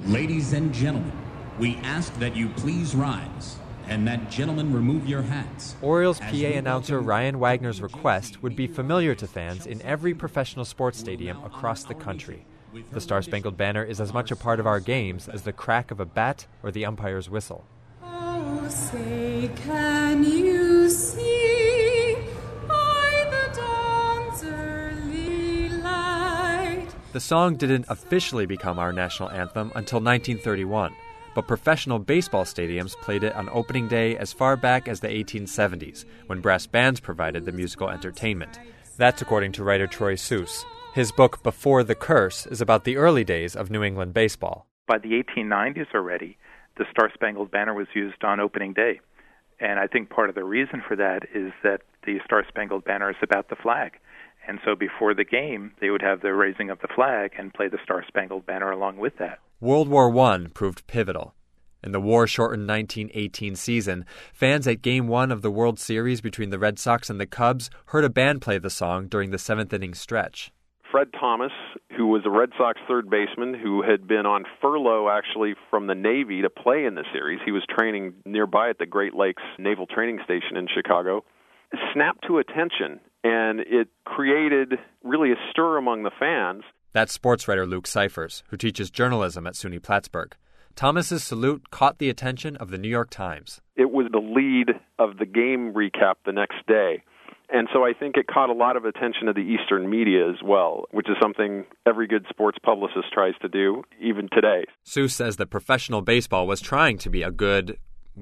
Ladies and gentlemen, we ask that you please rise, and that gentlemen remove your hats. Orioles PA announcer Ryan Wagner's request would be familiar to fans in every professional sports stadium across the country. The Star-Spangled Banner is as much a part of our games as the crack of a bat or the umpire's whistle. Oh, say, can you see by the dawn's early light? The song didn't officially become our national anthem until 1931, but professional baseball stadiums played it on opening day as far back as the 1870s, when brass bands provided the musical entertainment. That's according to writer Troy Seuss. His book, Before the Curse, is about the early days of New England baseball. By the 1890s already, the Star-Spangled Banner was used on opening day. And I think part of the reason for that is that the Star-Spangled Banner is about the flag. And so before the game, they would have the raising of the flag and play the Star-Spangled Banner along with that. World War I proved pivotal. In the war-shortened 1918 season, fans at Game 1 of the World Series between the Red Sox and the Cubs heard a band play the song during the seventh-inning stretch. Fred Thomas, who was a Red Sox third baseman who had been on furlough actually from the Navy to play in the series. He was training nearby at the Great Lakes Naval Training Station in Chicago. Snapped to attention, and it created really a stir among the fans. That's sports writer Luke Cyphers, who teaches journalism at SUNY Plattsburgh. Thomas's salute caught the attention of the New York Times. It was the lead of the game recap the next day. And so I think it caught a lot of attention of the Eastern media as well, which is something every good sports publicist tries to do, even today. Seuss says that professional baseball was trying to be a good,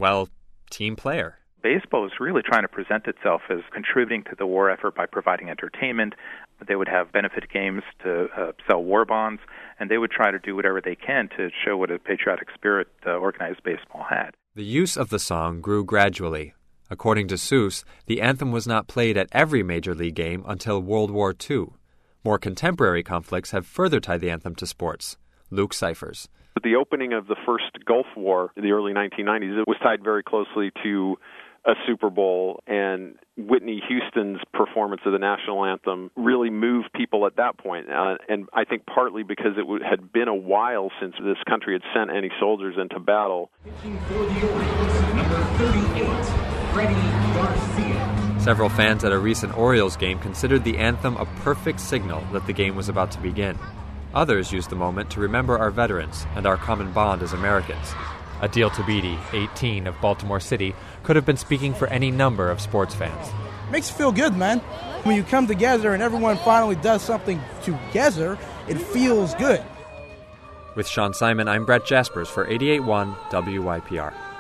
team player. Baseball was really trying to present itself as contributing to the war effort by providing entertainment. They would have benefit games to sell war bonds, and they would try to do whatever they can to show what a patriotic spirit organized baseball had. The use of the song grew gradually. According to Seuss, the anthem was not played at every major league game until World War II. More contemporary conflicts have further tied the anthem to sports. Luke Cyphers. The opening of the first Gulf War in the early 1990s, it was tied very closely to a Super Bowl, and Whitney Houston's performance of the national anthem really moved people at that point. And I think partly because it had been a while since this country had sent any soldiers into battle. Pitching for the Orioles, number 38, Freddie Garcia. Several fans at a recent Orioles game considered the anthem a perfect signal that the game was about to begin. Others used the moment to remember our veterans and our common bond as Americans. Adil Tabidi, 18, of Baltimore City, could have been speaking for any number of sports fans. Makes you feel good, man. When you come together and everyone finally does something together, it feels good. With Sean Simon, I'm Brett Jaspers for 88.1 WYPR.